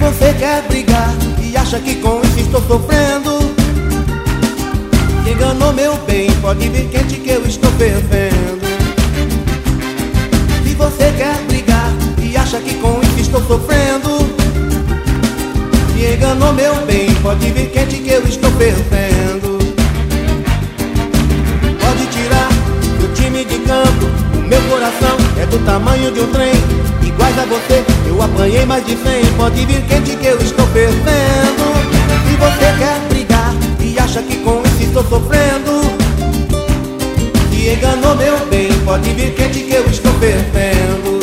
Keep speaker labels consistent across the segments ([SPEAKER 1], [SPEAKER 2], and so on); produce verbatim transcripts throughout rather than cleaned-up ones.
[SPEAKER 1] você quer brigar e acha que com isso estou sofrendo, se enganou meu bem, pode vir quente que eu estou fervendo. Se você quer brigar e acha que com isso estou sofrendo, se enganou meu bem, pode vir quente que eu estou fervendo. Pode tirar do time de campo, o meu coração é do tamanho de um trem. Iguais a você, eu apanhei mais de cem. Pode vir quente que eu estou fervendo. Se você quer brigar e acha que com isso estou sofrendo, se enganou meu bem, pode vir quente que eu estou fervendo.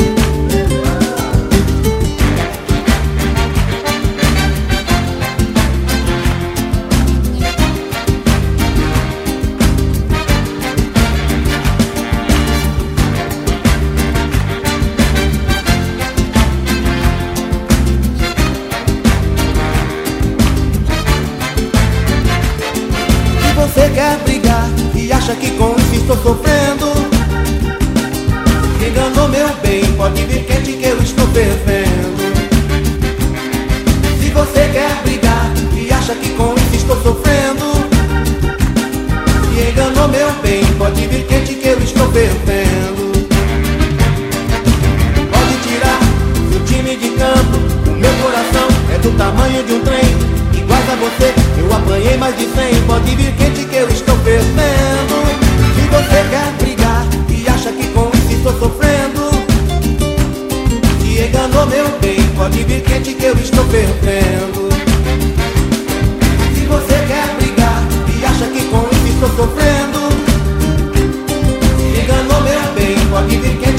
[SPEAKER 1] Você quer brigar e acha que com isso estou sofrendo, se enganou meu bem, pode vir quente que eu estou fervendo. Se você quer brigar e acha que com isso estou sofrendo, se enganou meu bem, pode vir quente que eu estou fervendo. Pode tirar do time de campo, o meu coração é do tamanho de um trem. Iguais a você, eu apanhei mais de cem. Pode vir quente que eu estou fervendo. Se você quer brigar e acha que com isso estou sofrendo, se enganou meu bem, pode vir quente que eu estou fervendo. Se você quer brigar e acha que com isso estou sofrendo, se enganou meu bem, pode vir quente